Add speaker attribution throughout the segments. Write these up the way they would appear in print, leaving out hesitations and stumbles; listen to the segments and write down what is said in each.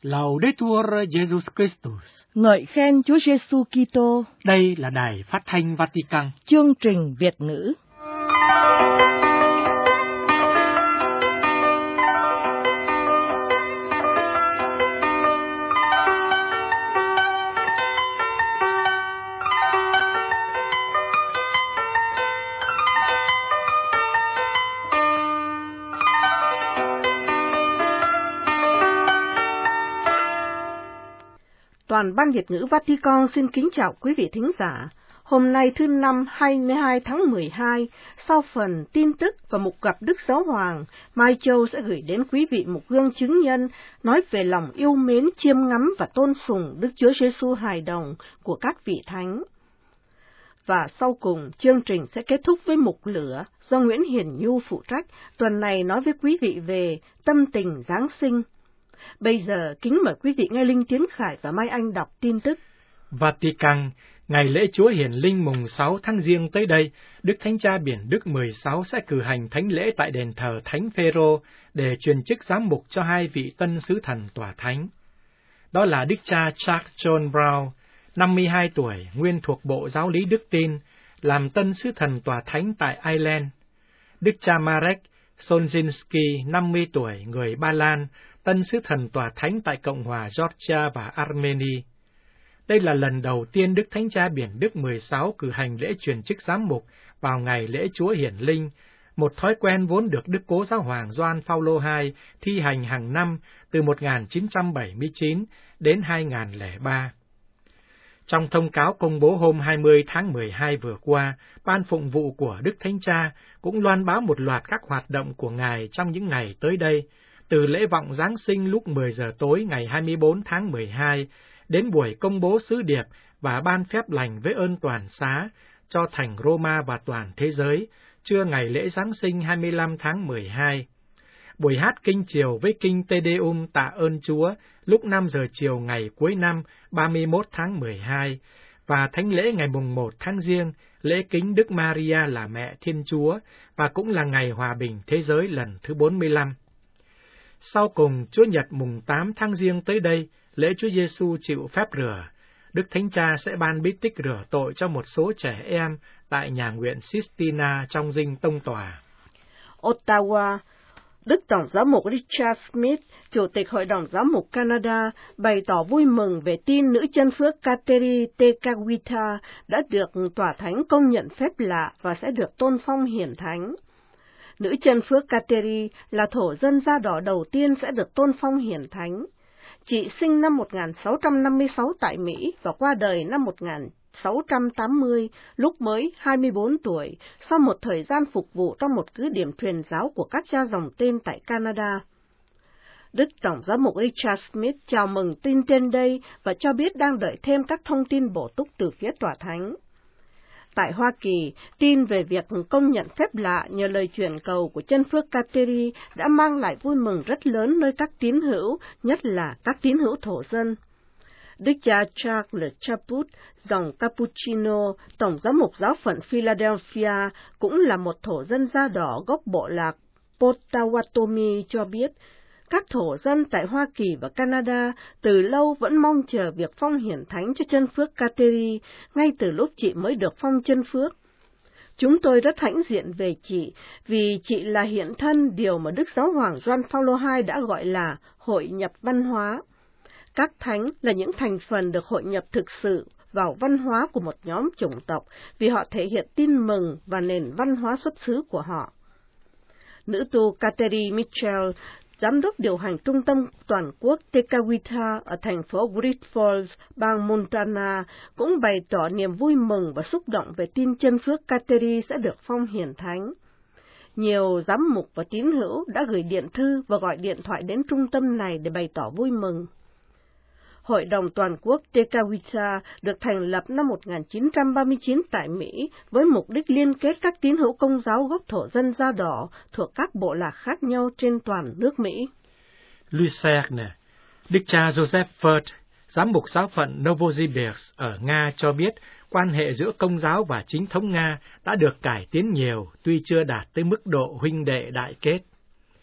Speaker 1: Laudetur Jesus Christus.
Speaker 2: Ngợi khen Chúa Giêsu Kitô.
Speaker 1: Đây là Đài Phát thanh Vatican.
Speaker 2: Chương trình Việt ngữ. Toàn ban Việt ngữ Vatican xin kính chào quý vị thính giả. Hôm nay thứ Năm 22 tháng 12, sau phần tin tức và mục gặp Đức Giáo Hoàng, Mai Châu sẽ gửi đến quý vị một gương chứng nhân nói về lòng yêu mến, chiêm ngắm và tôn sùng Đức Chúa Giêsu hài đồng của các vị thánh. Và sau cùng, chương trình sẽ kết thúc với mục lửa do Nguyễn Hiền Nhu phụ trách, tuần này nói với quý vị về tâm tình Giáng sinh. Bây giờ, kính mời quý vị nghe Linh Tiến Khải và Mai Anh đọc tin tức.
Speaker 1: Vatican, ngày lễ Chúa Hiển Linh mùng 6 tháng Giêng tới đây, Đức Thánh Cha Biển Đức 16 sẽ cử hành thánh lễ tại đền thờ Thánh Phêrô để truyền chức giám mục cho hai vị tân sứ thần tòa thánh. Đó là Đức cha Charles John Brown, 52 tuổi, nguyên thuộc Bộ Giáo lý Đức Tin, làm tân sứ thần tòa thánh tại Ireland. Đức cha Marek Solzhenitsyn, 50 tuổi, người Ba Lan, tân sứ thần tòa thánh tại Cộng hòa Georgia và Armenia. Đây là lần đầu tiên Đức Thánh Cha Biển Đức 16 cử hành lễ truyền chức giám mục vào ngày lễ Chúa Hiển Linh, một thói quen vốn được Đức Cố Giáo hoàng Gioan Phaolô II thi hành hàng năm từ 1979 đến 2003. Trong thông cáo công bố hôm 20 tháng 12 vừa qua, Ban Phụng vụ của Đức Thánh Cha cũng loan báo một loạt các hoạt động của Ngài trong những ngày tới đây, từ lễ vọng Giáng sinh lúc 10 giờ tối ngày 24 tháng 12 đến buổi công bố sứ điệp và ban phép lành với ơn toàn xá cho thành Roma và toàn thế giới, trưa ngày lễ Giáng sinh 25 tháng 12. Buổi hát kinh chiều với kinh Te Deum tạ ơn Chúa lúc 5 giờ chiều ngày cuối năm 31 tháng 12 và thánh lễ ngày mùng 1 tháng Giêng, lễ kính Đức Maria là Mẹ Thiên Chúa và cũng là ngày hòa bình thế giới lần thứ 45. Sau cùng, Chúa Nhật mùng 8 tháng Giêng tới đây, lễ Chúa Giêsu chịu phép rửa. Đức Thánh Cha sẽ ban bí tích rửa tội cho một số trẻ em tại nhà nguyện Sistina trong dinh tông tòa.
Speaker 2: Ottawa, Đức Tổng giám mục Richard Smith, Chủ tịch Hội đồng Giám mục Canada, bày tỏ vui mừng về tin nữ chân phước Kateri Tekakwitha đã được tòa thánh công nhận phép lạ và sẽ được tôn phong hiển thánh. Nữ chân phước Kateri là thổ dân da đỏ đầu tiên sẽ được tôn phong hiển thánh. Chị sinh năm 1656 tại Mỹ và qua đời năm 1680, lúc mới 24 tuổi, sau một thời gian phục vụ trong một cứ điểm truyền giáo của các cha dòng tên tại Canada. Đức Tổng giám mục Richard Smith chào mừng tin trên đây và cho biết đang đợi thêm các thông tin bổ túc từ phía tòa thánh. Tại Hoa Kỳ, tin về việc công nhận phép lạ nhờ lời truyền cầu của chân phước Kateri đã mang lại vui mừng rất lớn nơi các tín hữu, nhất là các tín hữu thổ dân. Đức cha Charles Chaput, dòng Cappuccino, Tổng giám mục giáo phận Philadelphia, cũng là một thổ dân da đỏ gốc bộ lạc Potawatomi cho biết, các thổ dân tại Hoa Kỳ và Canada từ lâu vẫn mong chờ việc phong hiển thánh cho chân phước Kateri, ngay từ lúc chị mới được phong chân phước. Chúng tôi rất hãnh diện về chị, vì chị là hiện thân điều mà Đức Giáo hoàng Gioan Phaolô II đã gọi là hội nhập văn hóa. Các thánh là những thành phần được hội nhập thực sự vào văn hóa của một nhóm chủng tộc, vì họ thể hiện tin mừng và nền văn hóa xuất xứ của họ. Nữ tu Kateri Mitchell, Giám đốc điều hành Trung tâm Toàn quốc Tekakwitha ở thành phố Great Falls, bang Montana, cũng bày tỏ niềm vui mừng và xúc động về tin chân phước Kateri sẽ được phong hiển thánh. Nhiều giám mục và tín hữu đã gửi điện thư và gọi điện thoại đến trung tâm này để bày tỏ vui mừng. Hội đồng Toàn quốc Tekakwitha được thành lập năm 1939 tại Mỹ với mục đích liên kết các tín hữu Công giáo gốc thổ dân da đỏ thuộc các bộ lạc khác nhau trên toàn nước Mỹ.
Speaker 1: Lucerne, Đức cha Joseph Furt, giám mục giáo phận Novosibirsk ở Nga cho biết quan hệ giữa Công giáo và chính thống Nga đã được cải tiến nhiều, tuy chưa đạt tới mức độ huynh đệ đại kết.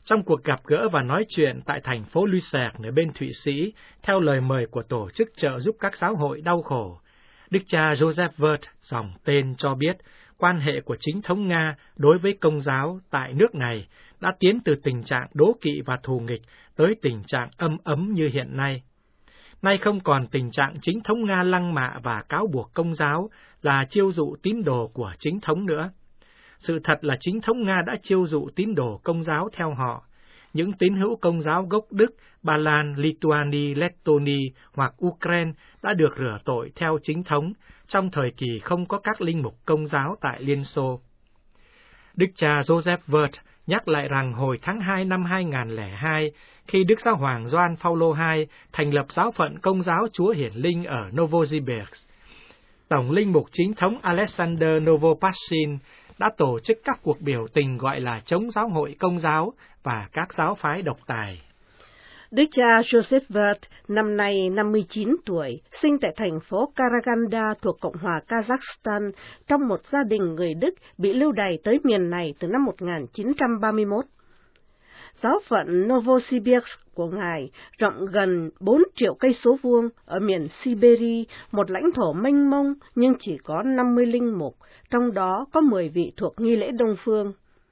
Speaker 1: Trong cuộc gặp gỡ và nói chuyện tại thành phố Lucerne ở bên Thụy Sĩ, theo lời mời của Tổ chức trợ giúp các giáo hội đau khổ, Đức cha Joseph Wirth, dòng tên cho biết, quan hệ của chính thống Nga đối với Công giáo tại nước này đã tiến từ tình trạng đố kỵ và thù nghịch tới tình trạng âm ấm như hiện nay. Nay không còn tình trạng chính thống Nga lăng mạ và cáo buộc Công giáo là chiêu dụ tín đồ của chính thống nữa. Sự thật là chính thống Nga đã chiêu dụ tín đồ Công giáo theo họ. Những tín hữu Công giáo gốc Đức, Ba Lan, Lituania, Lettonia hoặc Ukraine đã được rửa tội theo chính thống trong thời kỳ không có các linh mục Công giáo tại Liên Xô. Đức cha Joseph Wirth nhắc lại rằng hồi tháng 2 năm 2002, khi Đức Giáo hoàng Gioan Phaolô II thành lập giáo phận Công giáo Chúa Hiển Linh ở Novosibirsk, Tổng linh mục chính thống Alexander Novopashin đã tổ chức các cuộc biểu tình gọi là chống giáo hội Công giáo và các giáo phái độc tài.
Speaker 2: Đức cha Joseph Wirth, năm nay 59 tuổi, sinh tại thành phố Karaganda thuộc Cộng hòa Kazakhstan, trong một gia đình người Đức bị lưu đày tới miền này từ năm 1931. Giáo phận Novosibirsk của Ngài rộng gần 4 triệu cây số vuông ở miền Siberia, một lãnh thổ mênh mông nhưng chỉ có 50 linh mục, trong đó có 10 vị thuộc nghi lễ Đông phương.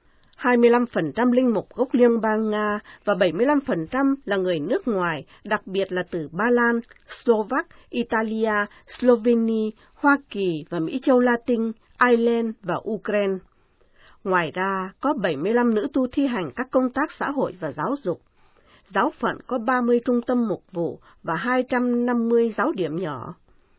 Speaker 2: 25% linh mục gốc Liên bang Nga và 75% là người nước ngoài, đặc biệt là từ Ba Lan, Slovak, Italia, Slovenia, Hoa Kỳ và Mỹ châu Latin, Ireland và Ukraine. Ngoài ra, có 75 nữ tu thi hành các công tác xã hội và giáo dục. Giáo phận có 30 trung tâm mục vụ và 250 giáo điểm nhỏ.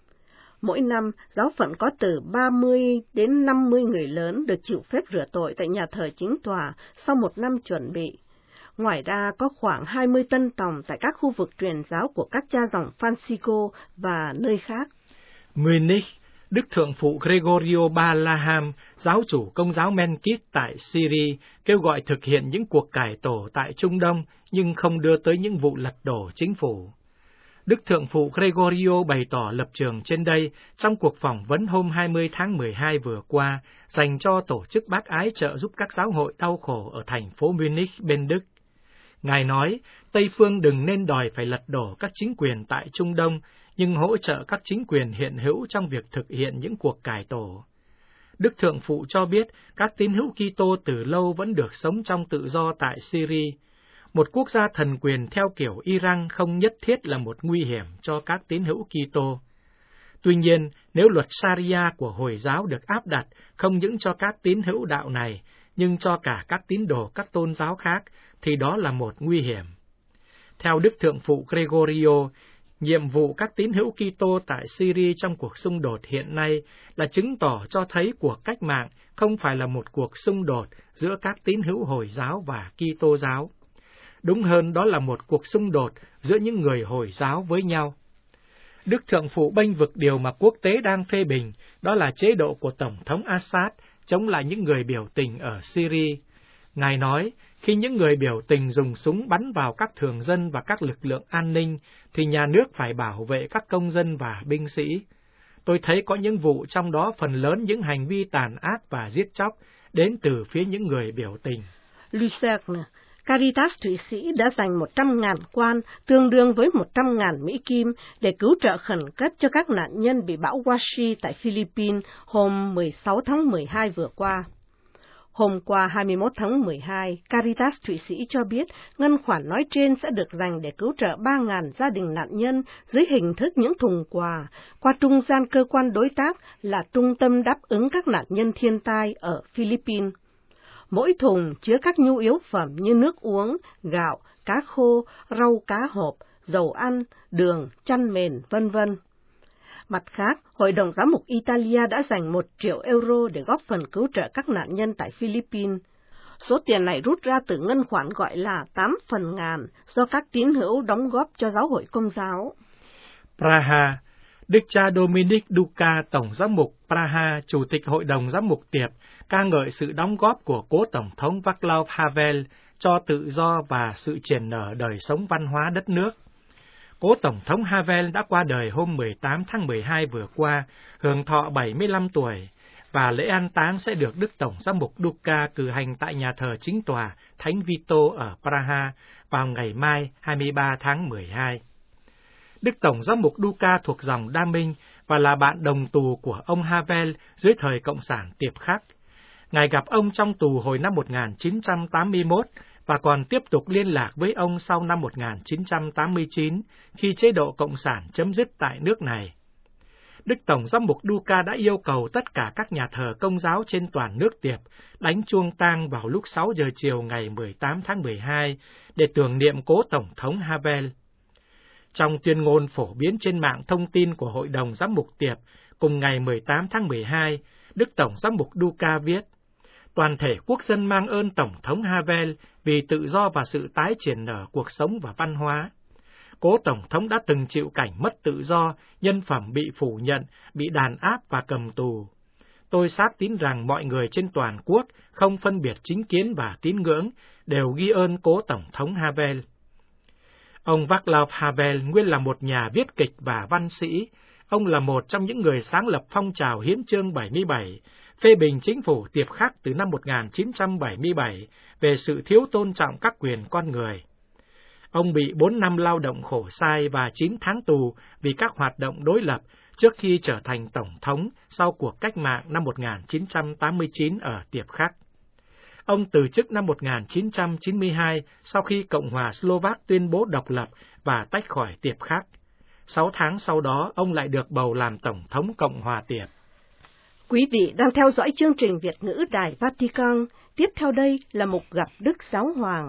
Speaker 2: Mỗi năm, giáo phận có từ 30 đến 50 người lớn được chịu phép rửa tội tại nhà thờ chính tòa sau một năm chuẩn bị. Ngoài ra, có khoảng 20 tân tòng tại các khu vực truyền giáo của các cha dòng Francisco và nơi khác.
Speaker 1: Munich, Đức Thượng phụ Gregorio Balaham, giáo chủ Công giáo Menkit tại Syria, kêu gọi thực hiện những cuộc cải tổ tại Trung Đông, nhưng không đưa tới những vụ lật đổ chính phủ. Đức Thượng phụ Gregorio bày tỏ lập trường trên đây trong cuộc phỏng vấn hôm 20 tháng 12 vừa qua dành cho Tổ chức Bác Ái trợ giúp các giáo hội đau khổ ở thành phố Munich bên Đức. Ngài nói, Tây phương đừng nên đòi phải lật đổ các chính quyền tại Trung Đông, nhưng hỗ trợ các chính quyền hiện hữu trong việc thực hiện những cuộc cải tổ. Đức Thượng phụ cho biết các tín hữu Kitô từ lâu vẫn được sống trong tự do tại Syria. Một quốc gia thần quyền theo kiểu Iran không nhất thiết là một nguy hiểm cho các tín hữu Kitô. Tuy nhiên, nếu luật Sharia của Hồi giáo được áp đặt không những cho các tín hữu đạo này, nhưng cho cả các tín đồ các tôn giáo khác, thì đó là một nguy hiểm. Theo Đức Thượng phụ Gregorio, nhiệm vụ các tín hữu Kitô tại Syria trong cuộc xung đột hiện nay là chứng tỏ cho thấy cuộc cách mạng không phải là một cuộc xung đột giữa các tín hữu Hồi giáo và Kitô giáo. Đúng hơn, đó là một cuộc xung đột giữa những người Hồi giáo với nhau. Đức Thượng phụ bênh vực điều mà quốc tế đang phê bình, đó là chế độ của Tổng thống Assad chống lại những người biểu tình ở Syria. Ngài nói, khi những người biểu tình dùng súng bắn vào các thường dân và các lực lượng an ninh, thì nhà nước phải bảo vệ các công dân và binh sĩ. Tôi thấy có những vụ trong đó phần lớn những hành vi tàn ác và giết chóc đến từ phía những người biểu tình.
Speaker 2: Lucerne, Caritas Thụy Sĩ đã dành 100.000 quan, tương đương với 100.000 Mỹ Kim, để cứu trợ khẩn cấp cho các nạn nhân bị bão Washi tại Philippines hôm 16 tháng 12 vừa qua. Hôm qua 21 tháng 12, Caritas Thụy Sĩ cho biết ngân khoản nói trên sẽ được dành để cứu trợ 3.000 gia đình nạn nhân dưới hình thức những thùng quà, qua trung gian cơ quan đối tác là Trung tâm đáp ứng các nạn nhân thiên tai ở Philippines. Mỗi thùng chứa các nhu yếu phẩm như nước uống, gạo, cá khô, rau cá hộp, dầu ăn, đường, chăn mền, v.v. Mặt khác, Hội đồng Giám mục Italia đã dành 1 triệu euro để góp phần cứu trợ các nạn nhân tại Philippines. Số tiền này rút ra từ ngân khoản gọi là 8 phần ngàn do các tín hữu đóng góp cho giáo hội Công giáo.
Speaker 1: Praha, Đức cha Dominic Duka, Tổng giám mục Praha, Chủ tịch Hội đồng Giám mục Tiệp, ca ngợi sự đóng góp của cố Tổng thống Václav Havel cho tự do và sự triển nở đời sống văn hóa đất nước. Cố Tổng thống Havel đã qua đời hôm 18 tháng 12 vừa qua, hưởng thọ 75 tuổi, và lễ an táng sẽ được Đức Tổng giám mục Duka cử hành tại nhà thờ chính tòa Thánh Vito ở Praha vào ngày mai 23 tháng 12. Đức Tổng giám mục Duka thuộc dòng Đa Minh và là bạn đồng tù của ông Havel dưới thời Cộng sản Tiệp Khắc. Ngài gặp ông trong tù hồi năm 1981 và còn tiếp tục liên lạc với ông sau năm 1989 khi chế độ Cộng sản chấm dứt tại nước này. Đức Tổng giám mục Duka đã yêu cầu tất cả các nhà thờ Công giáo trên toàn nước Tiệp đánh chuông tang vào lúc 6 giờ chiều ngày 18 tháng 12 để tưởng niệm cố Tổng thống Havel. Trong tuyên ngôn phổ biến trên mạng thông tin của Hội đồng Giám mục Tiệp cùng ngày 18 tháng 12, Đức Tổng giám mục Duka viết: Toàn thể quốc dân mang ơn Tổng thống Havel vì tự do và sự tái triển nở cuộc sống và văn hóa. Cố Tổng thống đã từng chịu cảnh mất tự do, nhân phẩm bị phủ nhận, bị đàn áp và cầm tù. Tôi xác tín rằng mọi người trên toàn quốc, không phân biệt chính kiến và tín ngưỡng, đều ghi ơn cố Tổng thống Havel. Ông Václav Havel nguyên là một nhà viết kịch và văn sĩ. Ông là một trong những người sáng lập phong trào Hiến chương 77, phê bình chính phủ Tiệp Khắc từ năm 1977 về sự thiếu tôn trọng các quyền con người. Ông bị 4 năm lao động khổ sai và 9 tháng tù vì các hoạt động đối lập trước khi trở thành Tổng thống sau cuộc cách mạng năm 1989 ở Tiệp Khắc. Ông từ chức năm 1992 sau khi Cộng hòa Slovak tuyên bố độc lập và tách khỏi Tiệp Khắc. 6 tháng sau đó, ông lại được bầu làm Tổng thống Cộng hòa Tiệp.
Speaker 2: Quý vị đang theo dõi chương trình Việt ngữ Đài Vatican. Tiếp theo đây là mục gặp Đức Giáo Hoàng.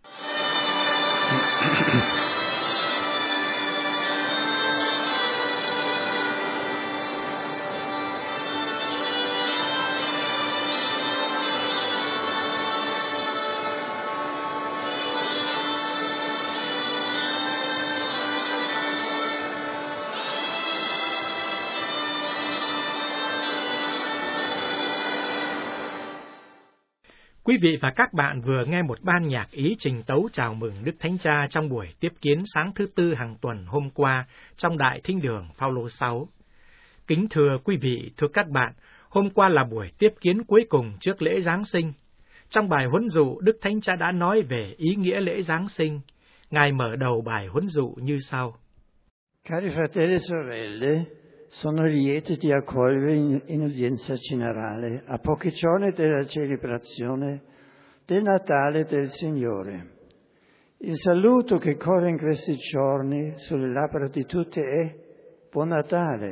Speaker 1: Quý vị và các bạn vừa nghe một ban nhạc ý trình tấu chào mừng Đức Thánh Cha trong buổi tiếp kiến sáng thứ Tư hàng tuần hôm qua trong Đại Thính đường Phaolô 6. Kính thưa quý vị, thưa các bạn, hôm qua là buổi tiếp kiến cuối cùng trước lễ Giáng sinh. Trong bài huấn dụ, Đức Thánh Cha đã nói về ý nghĩa lễ Giáng sinh. Ngài mở đầu bài huấn dụ như sau.
Speaker 3: Cari fratelli e sorelle, sono lieto di accogliervi in udienza generale a pochi giorni dalla celebrazione del Natale del Signore. Il saluto che corre in questi giorni sulle labbra di tutti è Buon Natale.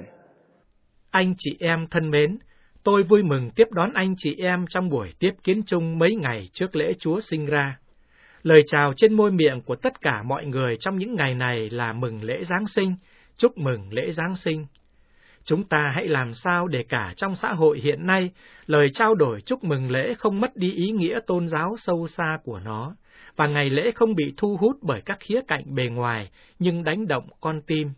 Speaker 1: Anh chị em thân mến, tôi vui mừng tiếp đón anh chị em trong buổi tiếp kiến chung mấy ngày trước lễ Chúa sinh ra. Lời chào trên môi miệng của tất cả mọi người trong những ngày này là mừng lễ Giáng sinh, chúc mừng lễ Giáng sinh. Chúng ta hãy làm sao để cả trong xã hội hiện nay, lời trao đổi chúc mừng lễ không mất đi ý nghĩa tôn giáo sâu xa của nó, và ngày lễ không bị thu hút bởi các khía cạnh bề ngoài, nhưng đánh động con tim.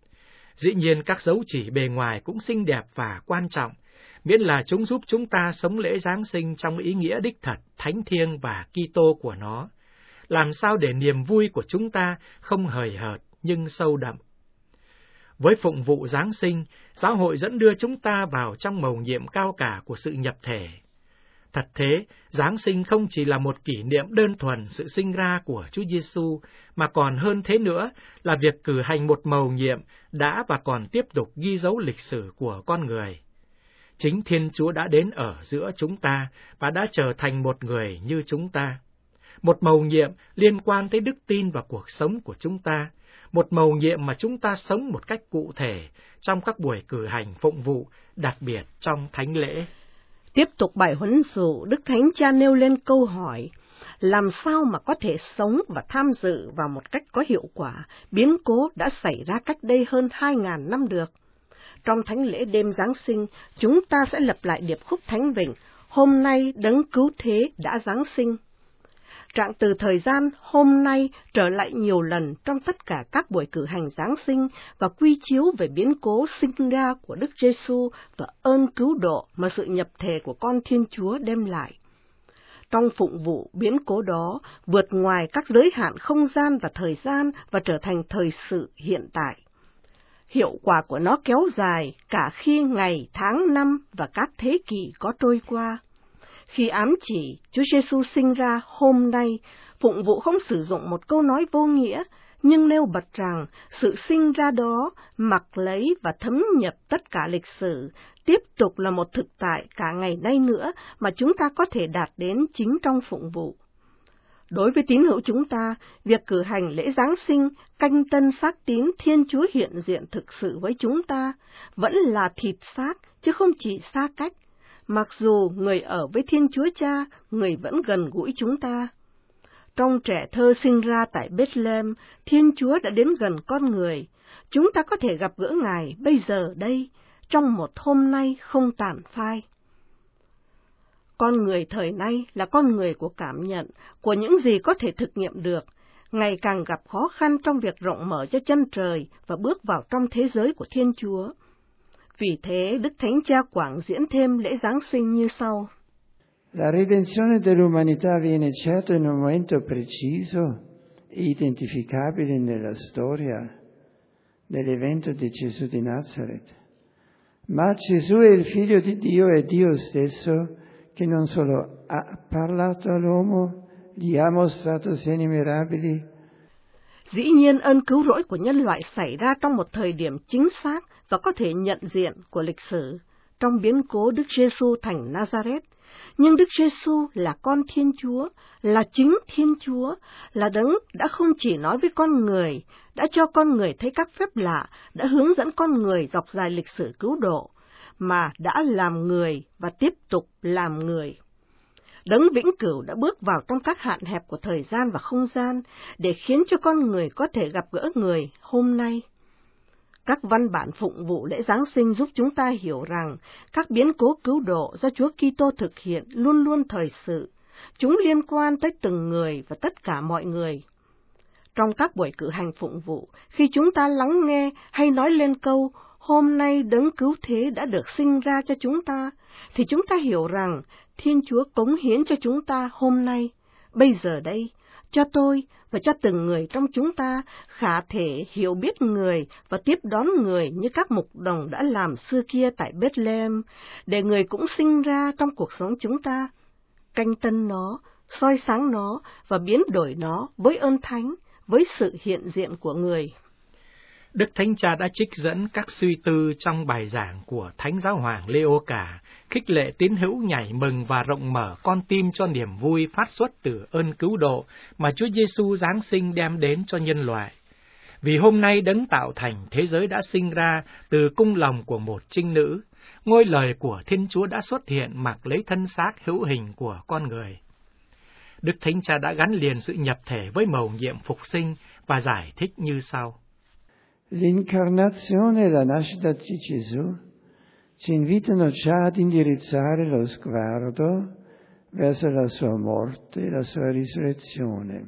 Speaker 1: Dĩ nhiên các dấu chỉ bề ngoài cũng xinh đẹp và quan trọng, miễn là chúng giúp chúng ta sống lễ Giáng sinh trong ý nghĩa đích thật, thánh thiêng và Kitô của nó. Làm sao để niềm vui của chúng ta không hời hợt nhưng sâu đậm. Với phụng vụ Giáng sinh, giáo hội dẫn đưa chúng ta vào trong mầu nhiệm cao cả của sự nhập thể. Thật thế, Giáng sinh không chỉ là một kỷ niệm đơn thuần sự sinh ra của Chúa Giêsu, mà còn hơn thế nữa là việc cử hành một mầu nhiệm đã và còn tiếp tục ghi dấu lịch sử của con người. Chính Thiên Chúa đã đến ở giữa chúng ta và đã trở thành một người như chúng ta. Một mầu nhiệm liên quan tới đức tin và cuộc sống của chúng ta, một mầu nhiệm mà chúng ta sống một cách cụ thể trong các buổi cử hành phụng vụ, đặc biệt trong thánh lễ.
Speaker 2: Tiếp tục bài huấn dụ, Đức Thánh Cha nêu lên câu hỏi, làm sao mà có thể sống và tham dự vào một cách có hiệu quả biến cố đã xảy ra cách đây hơn 2.000 năm được. Trong thánh lễ đêm Giáng sinh, chúng ta sẽ lặp lại điệp khúc thánh vịnh, hôm nay đấng cứu thế đã Giáng sinh. Trạng từ thời gian hôm nay trở lại nhiều lần trong tất cả các buổi cử hành Giáng sinh và quy chiếu về biến cố sinh ra của Đức Giêsu và ơn cứu độ mà sự nhập thể của con Thiên Chúa đem lại. Trong phụng vụ, biến cố đó vượt ngoài các giới hạn không gian và thời gian và trở thành thời sự hiện tại. Hiệu quả của nó kéo dài cả khi ngày, tháng, năm và các thế kỷ có trôi qua. Khi ám chỉ Chúa Giêsu sinh ra hôm nay, phụng vụ không sử dụng một câu nói vô nghĩa, nhưng nêu bật rằng sự sinh ra đó mặc lấy và thấm nhập tất cả lịch sử, tiếp tục là một thực tại cả ngày nay nữa mà chúng ta có thể đạt đến chính trong phụng vụ. Đối với tín hữu chúng ta, việc cử hành lễ Giáng sinh, canh tân xác tín Thiên Chúa hiện diện thực sự với chúng ta, vẫn là thịt xác, chứ không chỉ xa cách. Mặc dù người ở với Thiên Chúa Cha, người vẫn gần gũi chúng ta. Trong trẻ thơ sinh ra tại Bethlehem, Thiên Chúa đã đến gần con người. Chúng ta có thể gặp gỡ Ngài bây giờ đây, trong một hôm nay không tàn phai. Con người thời nay là con người của cảm nhận, của những gì có thể thực nghiệm được, ngày càng gặp khó khăn trong việc rộng mở cho chân trời và bước vào trong thế giới của Thiên Chúa. Vì thế, Đức Thánh Cha Quảng diễn thêm lễ Giáng sinh như sau.
Speaker 3: La redenzione dell'umanità viene certo in un momento preciso e identificabile nella storia, nell'evento di Gesù di Nazareth. Ma Gesù è il Figlio di Dio e Dio stesso, che non solo ha parlato all'uomo, gli ha mostrato segni mirabili.
Speaker 2: Dĩ nhiên ơn cứu rỗi của nhân loại xảy ra trong một thời điểm chính xác và có thể nhận diện của lịch sử, trong biến cố Đức Giêsu thành Nazareth. Nhưng Đức Giêsu là con Thiên Chúa, là chính Thiên Chúa, là đấng đã không chỉ nói với con người, đã cho con người thấy các phép lạ, đã hướng dẫn con người dọc dài lịch sử cứu độ, mà đã làm người và tiếp tục làm người. Đấng vĩnh cửu đã bước vào trong các hạn hẹp của thời gian và không gian để khiến cho con người có thể gặp gỡ người hôm nay. Các văn bản phụng vụ lễ Giáng sinh giúp chúng ta hiểu rằng các biến cố cứu độ do Chúa Kitô thực hiện luôn luôn thời sự. Chúng liên quan tới từng người và tất cả mọi người. Trong các buổi cử hành phụng vụ, khi chúng ta lắng nghe hay nói lên câu hôm nay đấng cứu thế đã được sinh ra cho chúng ta, thì chúng ta hiểu rằng Thiên Chúa cống hiến cho chúng ta hôm nay, bây giờ đây, cho tôi và cho từng người trong chúng ta khả thể hiểu biết người và tiếp đón người như các mục đồng đã làm xưa kia tại Bethlehem, để người cũng sinh ra trong cuộc sống chúng ta, canh tân nó, soi sáng nó và biến đổi nó với ơn thánh, với sự hiện diện của người.
Speaker 1: Đức Thánh Cha đã trích dẫn các suy tư trong bài giảng của Thánh Giáo Hoàng Leo Cả, khích lệ tín hữu nhảy mừng và rộng mở con tim cho niềm vui phát xuất từ ơn cứu độ mà Chúa Giêsu Giáng sinh đem đến cho nhân loại. Vì hôm nay đấng tạo thành thế giới đã sinh ra từ cung lòng của một trinh nữ, ngôi lời của Thiên Chúa đã xuất hiện mặc lấy thân xác hữu hình của con người. Đức Thánh Cha đã gắn liền sự nhập thể với mầu nhiệm phục sinh và giải thích như sau.
Speaker 3: L'incarnazione e la nascita di Gesù ci invitano già ad indirizzare lo sguardo verso la sua morte e la sua risurrezione.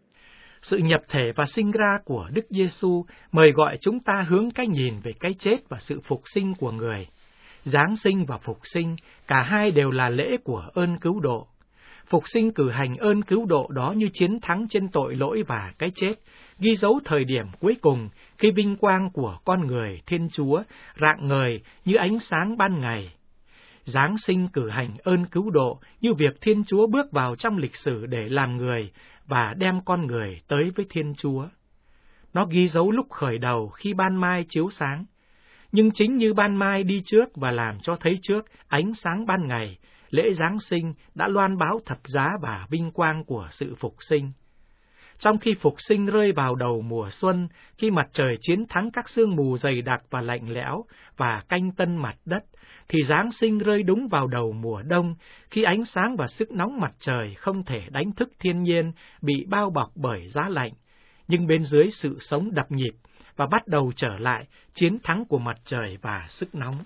Speaker 1: Sự nhập thể và sinh ra của Đức Giêsu mời gọi chúng ta hướng cái nhìn về cái chết và sự phục sinh của người. Giáng sinh và phục sinh, cả hai đều là lễ của ơn cứu độ. Phục sinh cử hành ơn cứu độ đó như chiến thắng trên tội lỗi và cái chết, ghi dấu thời điểm cuối cùng khi vinh quang của con người Thiên Chúa rạng ngời như ánh sáng ban ngày. Giáng sinh cử hành ơn cứu độ như việc Thiên Chúa bước vào trong lịch sử để làm người và đem con người tới với Thiên Chúa. Nó ghi dấu lúc khởi đầu khi ban mai chiếu sáng. Nhưng chính như ban mai đi trước và làm cho thấy trước ánh sáng ban ngày, lễ Giáng sinh đã loan báo thập giá và vinh quang của sự phục sinh. Trong khi phục sinh rơi vào đầu mùa xuân, khi mặt trời chiến thắng các sương mù dày đặc và lạnh lẽo và canh tân mặt đất, thì Giáng sinh rơi đúng vào đầu mùa đông, khi ánh sáng và sức nóng mặt trời không thể đánh thức thiên nhiên bị bao bọc bởi giá lạnh, nhưng bên dưới sự sống đập nhịp và bắt đầu trở lại chiến thắng của mặt trời và sức nóng.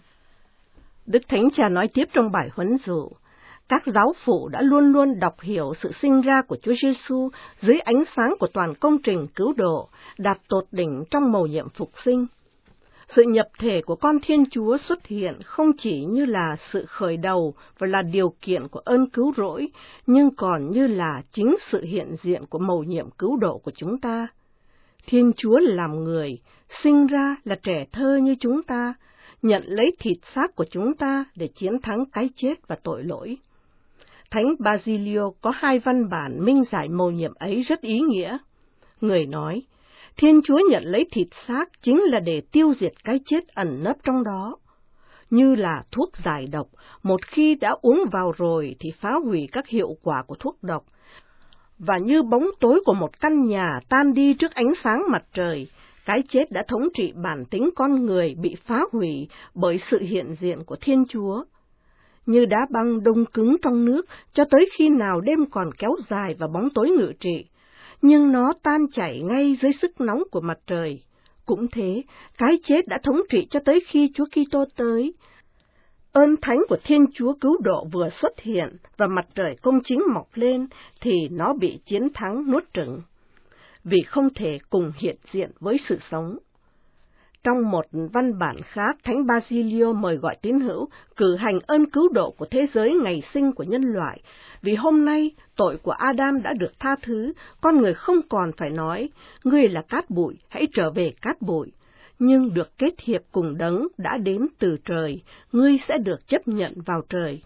Speaker 2: Đức Thánh Cha nói tiếp trong bài huấn dụ, các giáo phụ đã luôn luôn đọc hiểu sự sinh ra của Chúa Giêsu dưới ánh sáng của toàn công trình cứu độ, đạt tột đỉnh trong mầu nhiệm phục sinh. Sự nhập thể của con Thiên Chúa xuất hiện không chỉ như là sự khởi đầu và là điều kiện của ơn cứu rỗi, nhưng còn như là chính sự hiện diện của mầu nhiệm cứu độ của chúng ta. Thiên Chúa làm người, sinh ra là trẻ thơ như chúng ta, nhận lấy thịt xác của chúng ta để chiến thắng cái chết và tội lỗi. Thánh Basilio có 2 văn bản minh giải mầu nhiệm ấy rất ý nghĩa. Người nói, Thiên Chúa nhận lấy thịt xác chính là để tiêu diệt cái chết ẩn nấp trong đó. Như là thuốc giải độc, một khi đã uống vào rồi thì phá hủy các hiệu quả của thuốc độc. Và như bóng tối của một căn nhà tan đi trước ánh sáng mặt trời, cái chết đã thống trị bản tính con người bị phá hủy bởi sự hiện diện của Thiên Chúa. Như đá băng đông cứng trong nước cho tới khi nào đêm còn kéo dài và bóng tối ngự trị, nhưng nó tan chảy ngay dưới sức nóng của mặt trời. Cũng thế, cái chết đã thống trị cho tới khi Chúa Kitô tới. Ơn thánh của Thiên Chúa cứu độ vừa xuất hiện và mặt trời công chính mọc lên thì nó bị chiến thắng nuốt chửng, vì không thể cùng hiện diện với sự sống. Trong một văn bản khác, Thánh Basilio mời gọi tín hữu cử hành ơn cứu độ của thế giới ngày sinh của nhân loại, vì hôm nay tội của Adam đã được tha thứ, con người không còn phải nói, ngươi là cát bụi, hãy trở về cát bụi, nhưng được kết hiệp cùng đấng đã đến từ trời, ngươi sẽ được chấp nhận vào trời.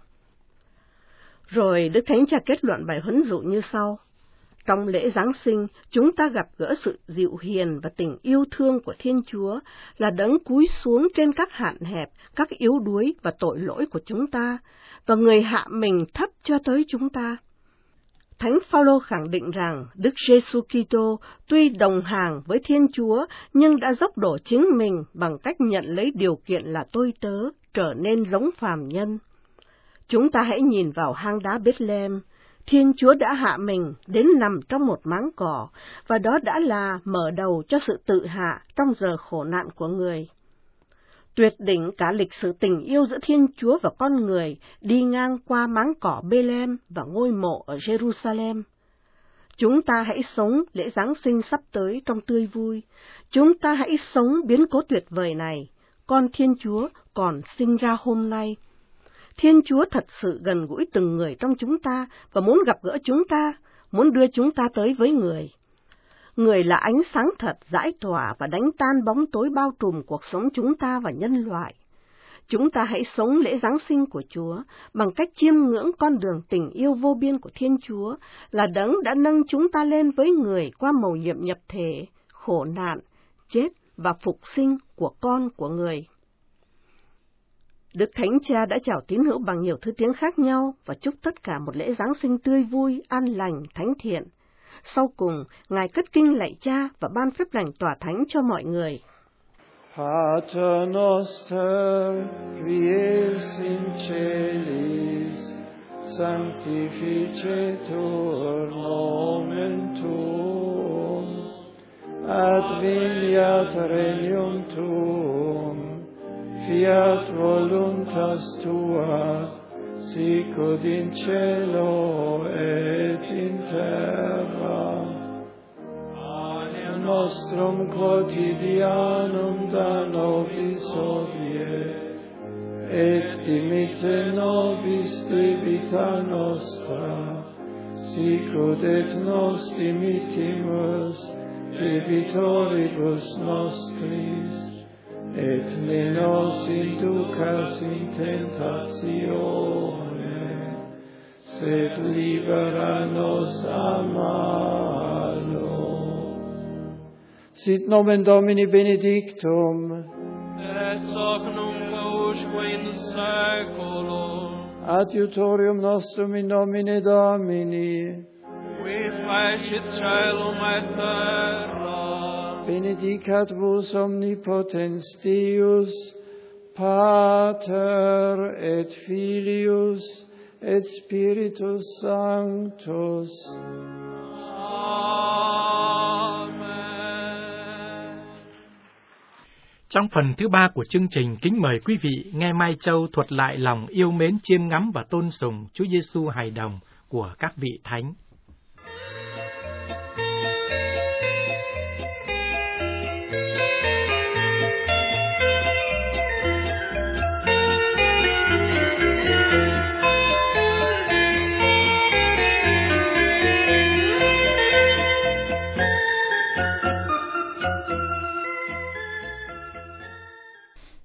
Speaker 2: Rồi Đức Thánh Cha kết luận bài huấn dụ như sau. Trong lễ Giáng sinh, chúng ta gặp gỡ sự dịu hiền và tình yêu thương của Thiên Chúa, là đấng cúi xuống trên các hạn hẹp, các yếu đuối và tội lỗi của chúng ta, và người hạ mình thấp cho tới chúng ta. Thánh Phaolô khẳng định rằng Đức Giêsu Kitô tuy đồng hàng với Thiên Chúa, nhưng đã dốc đổ chính mình bằng cách nhận lấy điều kiện là tôi tớ, trở nên giống phàm nhân. Chúng ta hãy nhìn vào hang đá Bethlehem. Thiên Chúa đã hạ mình đến nằm trong một máng cỏ, và đó đã là mở đầu cho sự tự hạ trong giờ khổ nạn của người. Tuyệt đỉnh cả lịch sử tình yêu giữa Thiên Chúa và con người đi ngang qua máng cỏ Bethlehem và ngôi mộ ở Jerusalem. Chúng ta hãy sống lễ Giáng sinh sắp tới trong tươi vui. Chúng ta hãy sống biến cố tuyệt vời này. Con Thiên Chúa còn sinh ra hôm nay. Thiên Chúa thật sự gần gũi từng người trong chúng ta và muốn gặp gỡ chúng ta, muốn đưa chúng ta tới với người. Người là ánh sáng thật rải tỏa và đánh tan bóng tối bao trùm cuộc sống chúng ta và nhân loại. Chúng ta hãy sống lễ Giáng sinh của Chúa bằng cách chiêm ngưỡng con đường tình yêu vô biên của Thiên Chúa, là đấng đã nâng chúng ta lên với người qua mầu nhiệm nhập thể, khổ nạn, chết và phục sinh của con của người. Đức Thánh Cha đã chào tín hữu bằng nhiều thứ tiếng khác nhau và chúc tất cả một lễ Giáng sinh tươi vui, an lành, thánh thiện. Sau cùng, Ngài cất kinh lạy Cha và ban phép lành tỏa thánh cho mọi người.
Speaker 3: Pater noster, qui es in celis, sanctificetur nomen tuum, adveniat regnum tuum, fiat voluntas tua, sicut in cielo et in terra. Panem nostrum quotidianum da nobis hodie, et dimitte nobis debita nostra, sicut et nos dimittimus debitoribus nostris, et ne nos inducas in tentatione, sed libera nos a malo. Sit nomen Domini benedictum,
Speaker 4: et hoc nunc usque in saeculum.
Speaker 3: Adiutorium nostrum in nomine Domini,
Speaker 4: Qui fecit caelum et terra.
Speaker 3: benedicat vos omnipotens Deus, Pater et Filius et Spiritus Sanctus.
Speaker 4: Amen.
Speaker 1: Trong phần thứ 3 của chương trình, kính mời quý vị nghe Mai Châu thuật lại lòng yêu mến chiêm ngắm và tôn sùng Chúa Giêsu hài đồng của các vị thánh.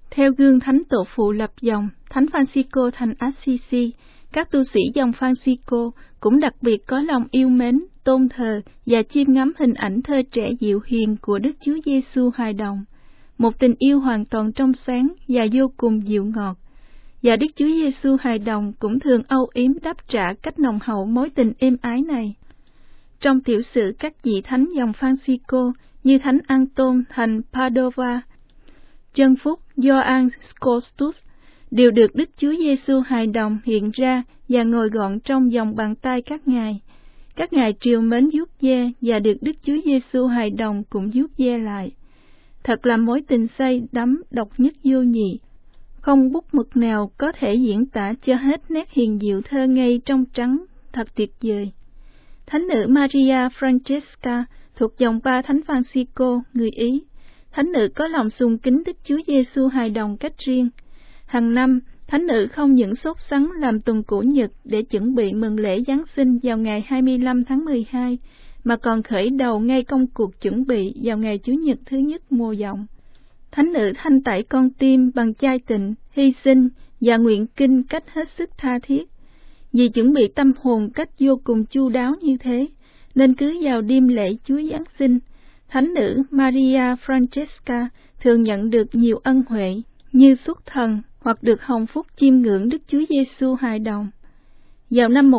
Speaker 5: Theo gương thánh tổ phụ lập dòng, Thánh Francisco thành Assisi, các tu sĩ dòng Francisco cũng đặc biệt có lòng yêu mến, tôn thờ và chiêm ngắm hình ảnh thơ trẻ dịu hiền của Đức Chúa Giêsu hài đồng, một tình yêu hoàn toàn trong sáng và vô cùng dịu ngọt. Và Đức Chúa Giêsu hài đồng cũng thường âu yếm đáp trả cách nồng hậu mối tình êm ái này. Trong tiểu sử các vị thánh dòng Francisco như Thánh Anton thành Padova, Chân Phúc Gioan Scotus đều được Đức Chúa Giêsu hài đồng hiện ra và ngồi gọn trong vòng bàn tay các ngài. Các ngài trìu mến vuốt ve và được Đức Chúa Giêsu hài đồng cũng vuốt ve lại. Thật là mối tình say đắm độc nhất vô nhị, không bút mực nào có thể diễn tả cho hết nét hiền diệu thơ ngây trong trắng, thật tuyệt vời. Thánh nữ Maria Francesca thuộc dòng ba Thánh Francisco người Ý. Thánh nữ có lòng sùng kính Đức Chúa Giêsu hài đồng cách riêng. Hàng năm, thánh nữ không những sốt sắng làm tuần cổ nhật để chuẩn bị mừng lễ Giáng sinh vào ngày 25 tháng 12, mà còn khởi đầu ngay công cuộc chuẩn bị vào ngày Chủ nhật thứ nhất mùa dòng. Thánh nữ thanh tẩy con tim bằng chai tịnh, hy sinh và nguyện kinh cách hết sức tha thiết. Vì chuẩn bị tâm hồn cách vô cùng chu đáo như thế, nên cứ vào đêm lễ Chúa Giáng sinh, thánh nữ Maria Francesca thường nhận được nhiều ân huệ như xuất thần hoặc được hồng phúc chiêm ngưỡng Đức Chúa Giêsu hài đồng. Vào năm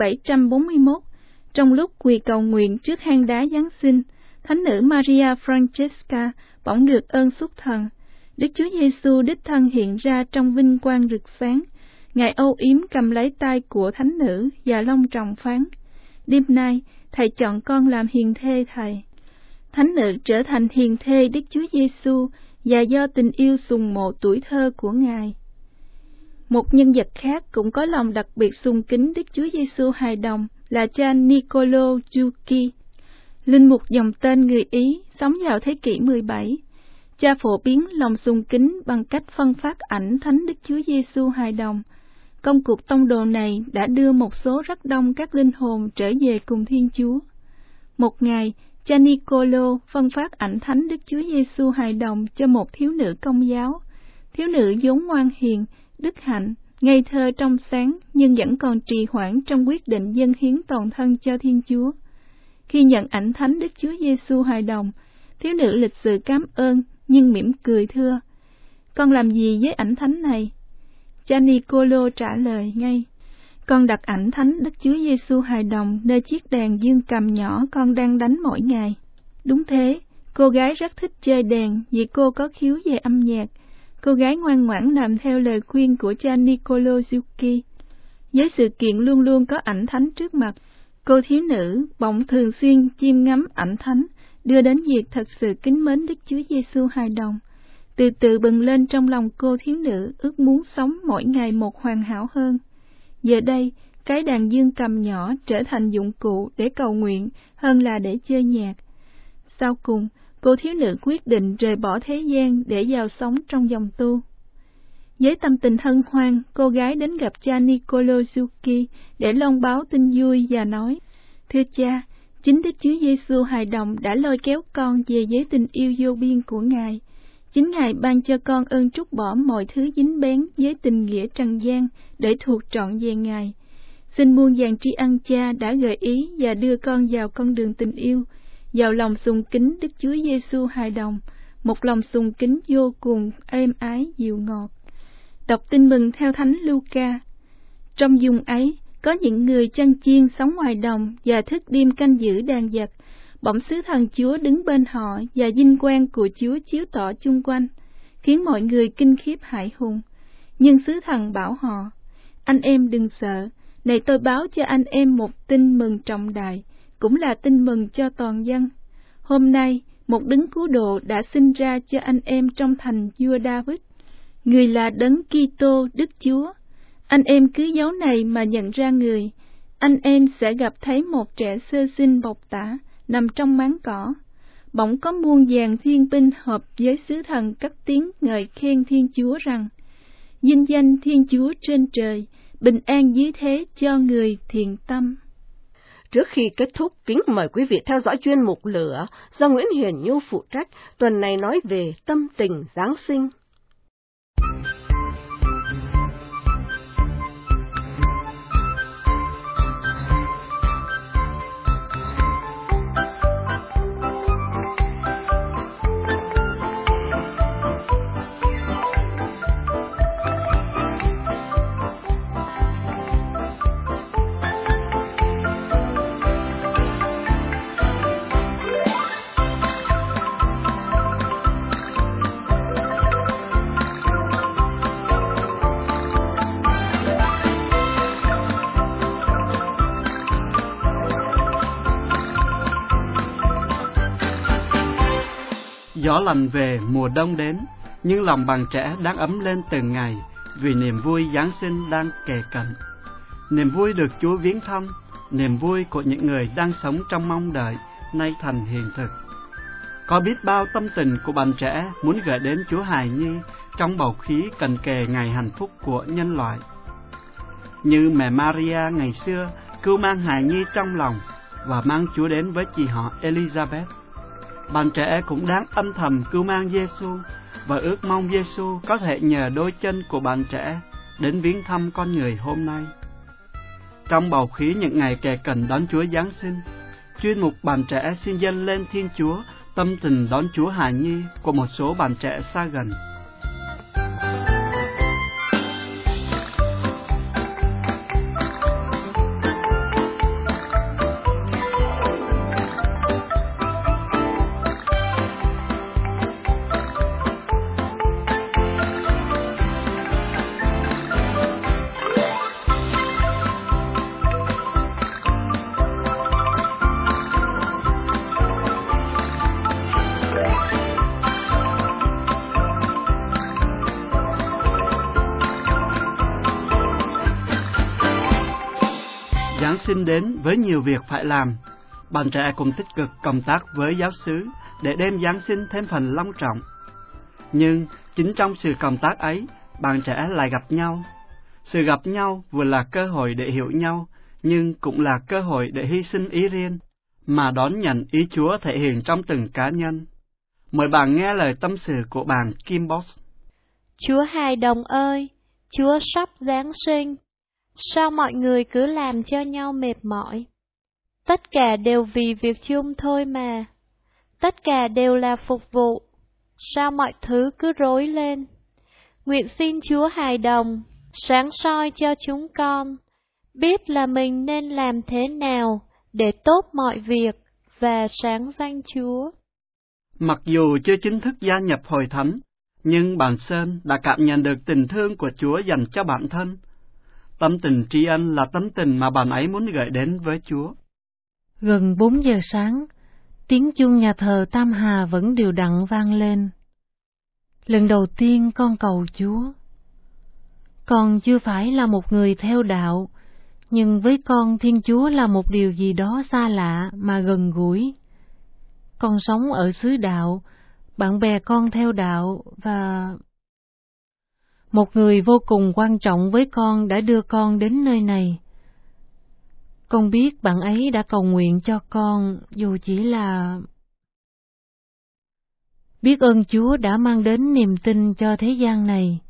Speaker 5: 1741, trong lúc quỳ cầu nguyện trước hang đá Giáng sinh, thánh nữ Maria Francesca bỗng được ơn xuất thần. Đức Chúa Giêsu đích thân hiện ra trong vinh quang rực sáng. Ngài âu yếm cầm lấy tay của thánh nữ và long trọng phán: "Đêm nay, Thầy chọn con làm hiền thê Thầy." Thánh nữ trở thành hiền thê Đức Chúa Giêsu và do tình yêu sùng mộ tuổi thơ của Ngài. Một nhân vật khác cũng có lòng đặc biệt sùng kính Đức Chúa Giêsu hài đồng là cha Niccolò Giucchi, linh mục dòng tên người Ý, sống vào thế kỷ 17. Cha phổ biến lòng sùng kính bằng cách phân phát ảnh thánh Đức Chúa Giêsu hài đồng. Công cuộc tông đồ này đã đưa một số rất đông các linh hồn trở về cùng Thiên Chúa. Một ngày, cha Niccolò phân phát ảnh thánh Đức Chúa Giêsu hài đồng cho một thiếu nữ Công giáo. Thiếu nữ vốn ngoan hiền, đức hạnh, ngây thơ trong sáng nhưng vẫn còn trì hoãn trong quyết định dâng hiến toàn thân cho Thiên Chúa. Khi nhận ảnh thánh Đức Chúa Giêsu hài đồng, thiếu nữ lịch sự cảm ơn nhưng mỉm cười thưa: "Con làm gì với ảnh thánh này?" Cha Niccolò trả lời ngay: "Con đặt ảnh thánh Đức Chúa Giêsu hài đồng nơi chiếc đàn dương cầm nhỏ con đang đánh mỗi ngày." Đúng thế, cô gái rất thích chơi đàn vì cô có khiếu về âm nhạc. Cô gái ngoan ngoãn làm theo lời khuyên của cha Niccolò Giucchi. Với sự kiện luôn luôn có ảnh thánh trước mặt, cô thiếu nữ bỗng thường xuyên chiêm ngắm ảnh thánh, đưa đến việc thật sự kính mến Đức Chúa Giêsu hài đồng. Từ từ bừng lên trong lòng cô thiếu nữ ước muốn sống mỗi ngày một hoàn hảo hơn. Giờ đây, cái đàn dương cầm nhỏ trở thành dụng cụ để cầu nguyện hơn là để chơi nhạc. Sau cùng, cô thiếu nữ quyết định rời bỏ thế gian để vào sống trong dòng tu. Với tâm tình hân hoan, cô gái đến gặp cha Niccolò Giucchi để loan báo tin vui và nói: "Thưa cha, chính Đức Chúa Giêsu hài đồng đã lôi kéo con về với tình yêu vô biên của Ngài. Chính Ngài ban cho con ơn trút bỏ mọi thứ dính bén với tình nghĩa trần gian để thuộc trọn về Ngài. Xin muôn vàn tri ân cha đã gợi ý và đưa con vào con đường tình yêu, vào lòng sùng kính Đức Chúa Giêsu hài đồng, một lòng sùng kính vô cùng êm ái dịu ngọt." Đọc tin mừng theo Thánh Luca. Trong vùng ấy, có những người chăn chiên sống ngoài đồng và thức đêm canh giữ đàn vật. Bỗng sứ thần Chúa đứng bên họ và vinh quang của Chúa chiếu tỏ chung quanh, khiến mọi người kinh khiếp hãi hùng. Nhưng sứ thần bảo họ: "Anh em đừng sợ, này tôi báo cho anh em một tin mừng trọng đại, cũng là tin mừng cho toàn dân. Hôm nay, một đấng cứu độ đã sinh ra cho anh em trong thành vua David. Người là đấng Kitô Đức Chúa. Anh em cứ dấu này mà nhận ra người. Anh em sẽ gặp thấy một trẻ sơ sinh bọc tả, nằm trong máng cỏ." Bỗng có muôn vàn thiên binh hợp với sứ thần cất tiếng ngợi khen Thiên Chúa rằng: "Vinh danh Thiên Chúa trên trời, bình an dưới thế cho người thiện tâm."
Speaker 2: Trước khi kết thúc, kính mời quý vị theo dõi chuyên mục Lửa do Nguyễn Hiền Nhu phụ trách, tuần này nói về tâm tình Giáng sinh.
Speaker 6: Gió lạnh về, mùa đông đến, nhưng lòng bạn trẻ đang ấm lên từng ngày vì niềm vui Giáng sinh đang kề cận. Niềm vui được Chúa viếng thăm, niềm vui của những người đang sống trong mong đợi nay thành hiện thực. Có biết bao tâm tình của bạn trẻ muốn gửi đến Chúa hài nhi trong bầu khí cận kề ngày hạnh phúc của nhân loại. Như mẹ Maria ngày xưa cưu mang hài nhi trong lòng và mang Chúa đến với chị họ Elizabeth, bạn trẻ cũng đang âm thầm cưu mang Giêsu và ước mong Giêsu có thể nhờ đôi chân của bạn trẻ đến viếng thăm con người hôm nay. Trong bầu khí những ngày kề cận đón Chúa Giáng sinh, chuyên mục Bạn Trẻ xin dâng lên Thiên Chúa tâm tình đón Chúa hài nhi của một số bạn trẻ xa gần. Giáng sinh đến với nhiều việc phải làm, bạn trẻ cùng tích cực cộng tác với giáo xứ để đem Giáng sinh thêm phần long trọng. Nhưng chính trong sự cộng tác ấy, bạn trẻ lại gặp nhau. Sự gặp nhau vừa là cơ hội để hiểu nhau, nhưng cũng là cơ hội để hy sinh ý riêng, mà đón nhận ý Chúa thể hiện trong từng cá nhân. Mời bạn nghe lời tâm sự của bạn Kim Boss.
Speaker 7: Chúa hài đồng ơi, Chúa sắp Giáng sinh. Sao mọi người cứ làm cho nhau mệt mỏi? Tất cả đều vì việc chung thôi mà. Tất cả đều là phục vụ. Sao mọi thứ cứ rối lên? Nguyện xin Chúa hài đồng, sáng soi cho chúng con, biết là mình nên làm thế nào để tốt mọi việc và sáng danh Chúa.
Speaker 6: Mặc dù chưa chính thức gia nhập hội thánh, nhưng bạn Sơn đã cảm nhận được tình thương của Chúa dành cho bản thân. Tâm tình tri ân là tâm tình mà bạn ấy muốn gửi đến với Chúa.
Speaker 8: Gần 4 giờ sáng, tiếng chuông nhà thờ Tam Hà vẫn đều đặn vang lên. Lần đầu tiên con cầu Chúa. Con chưa phải là một người theo đạo, nhưng với con Thiên Chúa là một điều gì đó xa lạ mà gần gũi. Con sống ở xứ đạo, bạn bè con theo đạo và một người vô cùng quan trọng với con đã đưa con đến nơi này. Con biết bạn ấy đã cầu nguyện cho con, dù chỉ là... Biết ơn Chúa đã mang đến niềm tin cho thế gian này.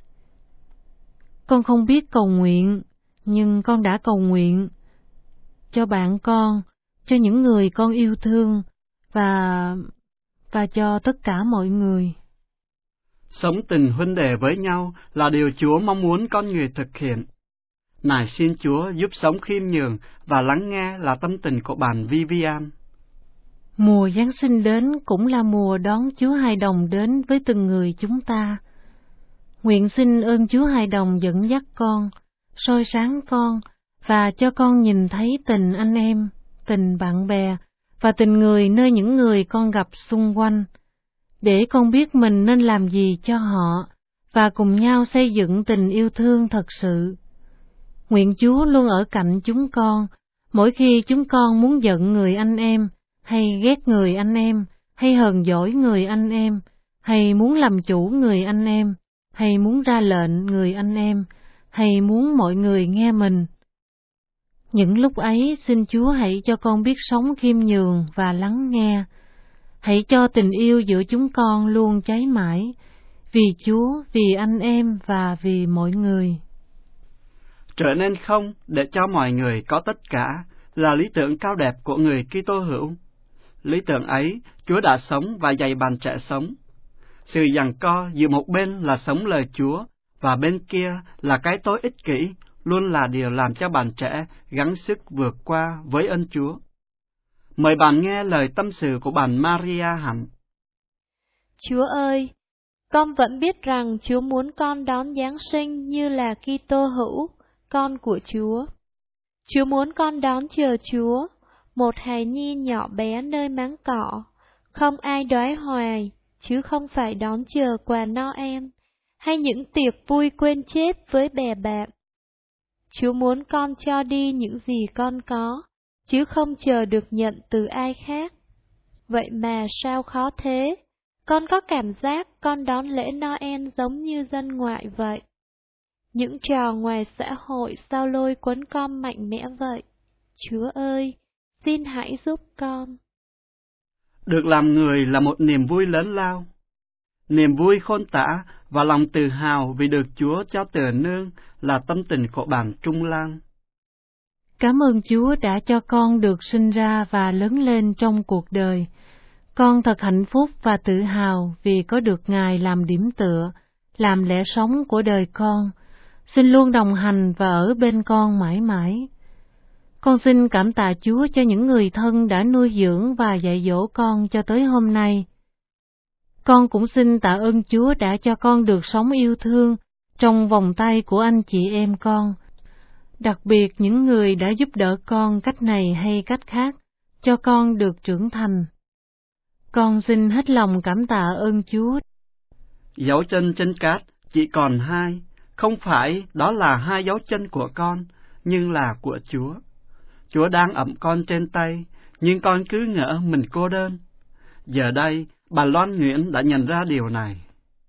Speaker 8: Con không biết cầu nguyện, nhưng con đã cầu nguyện cho bạn con, cho những người con yêu thương và cho tất cả mọi người.
Speaker 6: Sống tình huynh đệ với nhau là điều Chúa mong muốn con người thực hiện. Nài xin Chúa giúp sống khiêm nhường và lắng nghe là tâm tình của bạn Vivian.
Speaker 8: Mùa Giáng sinh đến cũng là mùa đón Chúa hài đồng đến với từng người chúng ta. Nguyện xin ơn Chúa hài đồng dẫn dắt con, soi sáng con và cho con nhìn thấy tình anh em, tình bạn bè và tình người nơi những người con gặp xung quanh, để con biết mình nên làm gì cho họ và cùng nhau xây dựng tình yêu thương thật sự. Nguyện Chúa luôn ở cạnh chúng con, mỗi khi chúng con muốn giận người anh em, hay ghét người anh em, hay hờn dỗi người anh em, hay muốn làm chủ người anh em, hay muốn ra lệnh người anh em, hay muốn mọi người nghe mình. Những lúc ấy xin Chúa hãy cho con biết sống khiêm nhường và lắng nghe. Hãy cho tình yêu giữa chúng con luôn cháy mãi, vì Chúa, vì anh em và vì mọi người.
Speaker 6: Trở nên không để cho mọi người có tất cả là lý tưởng cao đẹp của người Kitô hữu. Lý tưởng ấy Chúa đã sống và dạy bạn trẻ sống. Sự giằng co giữa một bên là sống lời Chúa và bên kia là cái tôi ích kỷ luôn là điều làm cho bạn trẻ gắng sức vượt qua với ơn Chúa. Mời bạn nghe lời tâm sự của bạn Maria Hạnh.
Speaker 7: Chúa ơi, con vẫn biết rằng Chúa muốn con đón Giáng sinh như là Kitô hữu, con của Chúa. Chúa muốn con đón chờ Chúa, một hài nhi nhỏ bé nơi máng cỏ, không ai đói hoài, chứ không phải đón chờ quà Noel hay những tiệc vui quên chết với bè bạn. Chúa muốn con cho đi những gì con có, chứ không chờ được nhận từ ai khác. Vậy mà sao khó thế? Con có cảm giác con đón lễ Noel giống như dân ngoại vậy. Những trò ngoài xã hội sao lôi cuốn con mạnh mẽ vậy? Chúa ơi, xin hãy giúp con.
Speaker 6: Được làm người là một niềm vui lớn lao. Niềm vui khôn tả và lòng tự hào vì được Chúa cho tựa nương là tâm tình của bạn Trung Lan.
Speaker 8: Cảm ơn Chúa đã cho con được sinh ra và lớn lên trong cuộc đời. Con thật hạnh phúc và tự hào vì có được Ngài làm điểm tựa, làm lẽ sống của đời con. Xin luôn đồng hành và ở bên con mãi mãi. Con xin cảm tạ Chúa cho những người thân đã nuôi dưỡng và dạy dỗ con cho tới hôm nay. Con cũng xin tạ ơn Chúa đã cho con được sống yêu thương trong vòng tay của anh chị em con, đặc biệt những người đã giúp đỡ con cách này hay cách khác, cho con được trưởng thành. Con xin hết lòng cảm tạ ơn Chúa.
Speaker 6: Dấu chân trên cát chỉ còn 2, không phải đó là 2 dấu chân của con, nhưng là của Chúa. Chúa đang ẵm con trên tay, nhưng con cứ ngỡ mình cô đơn. Giờ đây, bà Loan Nguyễn đã nhận ra điều này.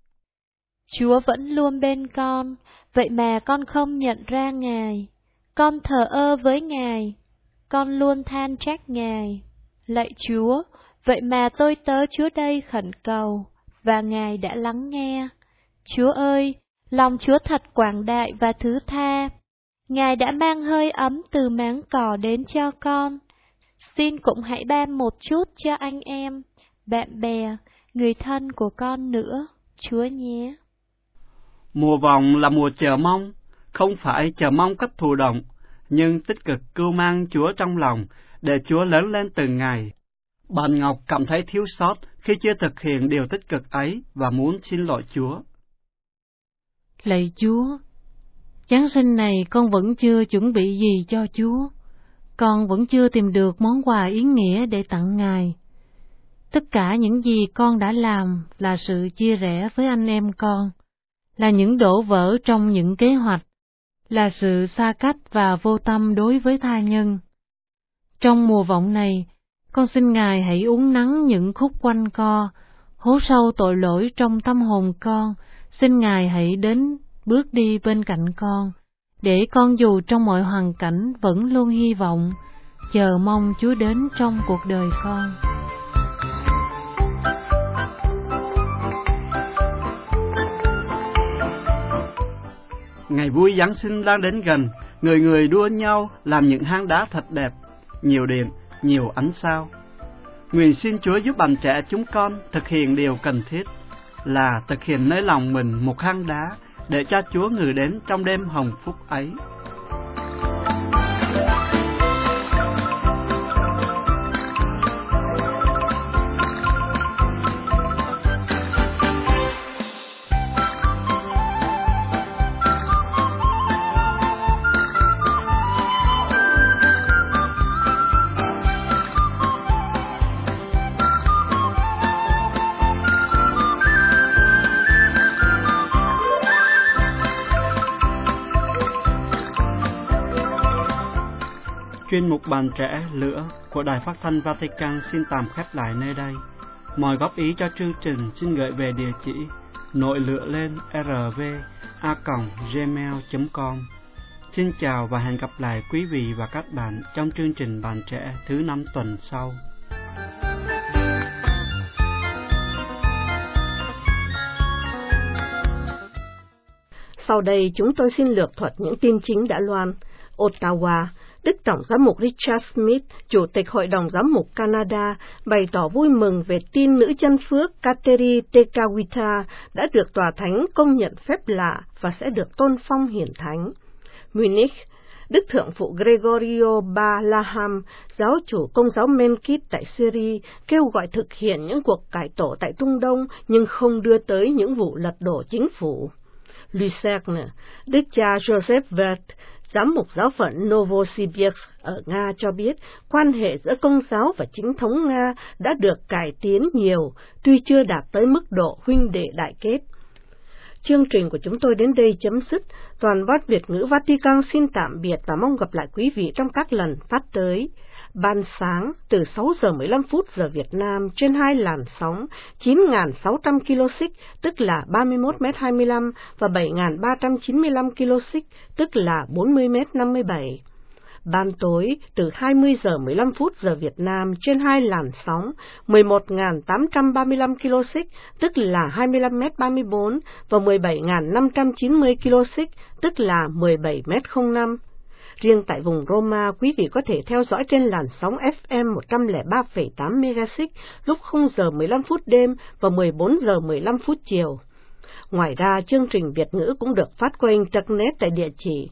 Speaker 7: Chúa vẫn luôn bên con, vậy mà con không nhận ra Ngài. Con thờ ơ với Ngài, con luôn than trách Ngài. Lạy Chúa, vậy mà tôi tớ Chúa đây khẩn cầu, và Ngài đã lắng nghe. Chúa ơi, lòng Chúa thật quảng đại và thứ tha. Ngài đã mang hơi ấm từ máng cỏ đến cho con. Xin cũng hãy ban một chút cho anh em, bạn bè, người thân của con nữa, Chúa nhé.
Speaker 6: Mùa vọng là mùa chờ mong, không phải chờ mong cách thụ động, nhưng tích cực cưu mang Chúa trong lòng, để Chúa lớn lên từng ngày. Bạn Ngọc cảm thấy thiếu sót khi chưa thực hiện điều tích cực ấy và muốn xin lỗi Chúa.
Speaker 8: Lạy Chúa, Giáng sinh này con vẫn chưa chuẩn bị gì cho Chúa. Con vẫn chưa tìm được món quà ý nghĩa để tặng Ngài. Tất cả những gì con đã làm là sự chia rẽ với anh em con, là những đổ vỡ trong những kế hoạch, là sự xa cách và vô tâm đối với tha nhân. Trong mùa vọng này, con xin Ngài hãy uốn nắn những khúc quanh co, hố sâu tội lỗi trong tâm hồn con. Xin Ngài hãy đến bước đi bên cạnh con, để con dù trong mọi hoàn cảnh vẫn luôn hy vọng, chờ mong Chúa đến trong cuộc đời con.
Speaker 6: Ngày vui Giáng sinh đang đến gần, người người đua nhau làm những hang đá thật đẹp, nhiều điện, nhiều ánh sao. Nguyện xin Chúa giúp bạn trẻ chúng con thực hiện điều cần thiết, là thực hiện nơi lòng mình một hang đá, để cho Chúa ngự đến trong đêm hồng phúc ấy. Chuyên mục Bạn Trẻ Lửa của Đài Phát thanh Vatican xin tạm khép lại nơi đây. Mọi góp ý cho chương trình xin gửi về địa chỉ nội lửa lên rv@gmail.com. Xin chào và hẹn gặp lại quý vị và các bạn trong chương trình Bạn Trẻ thứ 5 tuần sau.
Speaker 2: Sau đây chúng tôi xin lược thuật những tin chính đã loan. Ottawa, Đức Tổng giám mục Richard Smith, Chủ tịch Hội đồng Giám mục Canada, bày tỏ vui mừng về tin nữ chân phước Kateri Tekakwitha đã được Tòa Thánh công nhận phép lạ và sẽ được tôn phong hiển thánh. Munich, Đức Thượng phụ Gregorio Balaham, giáo chủ Công giáo Menkit tại Syria, kêu gọi thực hiện những cuộc cải tổ tại Trung Đông nhưng không đưa tới những vụ lật đổ chính phủ. Lucerne, Đức cha Joseph Vert, Giám mục giáo phận Novosibirsk ở Nga cho biết quan hệ giữa Công giáo và chính thống Nga đã được cải tiến nhiều, tuy chưa đạt tới mức độ huynh đệ đại kết. Chương trình của chúng tôi đến đây chấm dứt. Toàn Bát Việt ngữ Vatican xin tạm biệt và mong gặp lại quý vị trong các lần phát tới. Ban sáng từ 6 giờ 15 phút giờ Việt Nam trên 2 làn sóng 9.600 kHz tức là 31m25 và 7.395 kHz tức là 40m57. Ban tối từ 20 giờ 15 phút giờ Việt Nam trên 2 làn sóng 11.835 kHz tức là 25m34 và 17.590 kHz tức là 17m05. Riêng tại vùng Roma, quý vị có thể theo dõi trên làn sóng FM 103,8 MHz lúc 0 giờ 15 phút đêm và 14 giờ 15 phút chiều. Ngoài ra, chương trình Việt ngữ cũng được phát qua Internet tại địa chỉ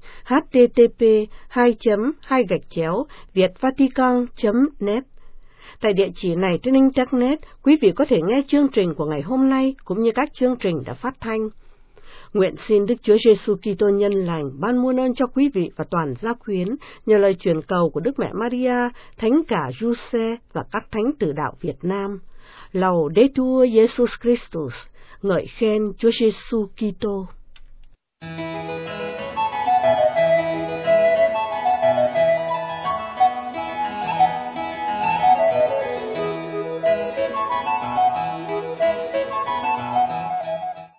Speaker 2: http://vietvatican.net. Tại địa chỉ này trên Internet, quý vị có thể nghe chương trình của ngày hôm nay cũng như các chương trình đã phát thanh. Nguyện xin Đức Chúa Giêsu Kitô nhân lành ban muôn ơn cho quý vị và toàn gia quyến nhờ lời truyền cầu của Đức Mẹ Maria, Thánh cả Giuse và các thánh tử đạo Việt Nam. Laudetur Jesus Christus, ngợi khen Chúa Giêsu Kitô.